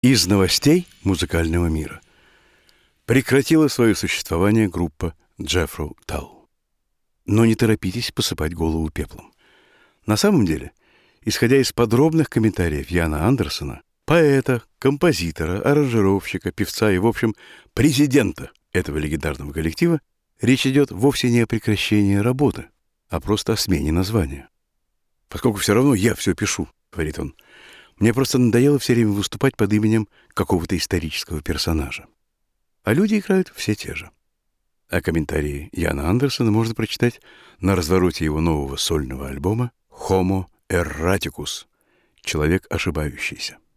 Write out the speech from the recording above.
Из новостей музыкального мира. Прекратила свое существование группа Джеффру Талл. Но не торопитесь посыпать голову пеплом. На самом деле, исходя из подробных комментариев Яна Андерсона, поэта, композитора, аранжировщика, певца и, в общем, президента этого легендарного коллектива, речь идет вовсе не о прекращении работы, а просто о смене названия. «Поскольку все равно я все пишу», — говорит он, — «мне просто надоело все время выступать под именем какого-то исторического персонажа. А люди играют все те же». А комментарии Яна Андерсона можно прочитать на развороте его нового сольного альбома «Homo Erraticus» — «Человек ошибающийся».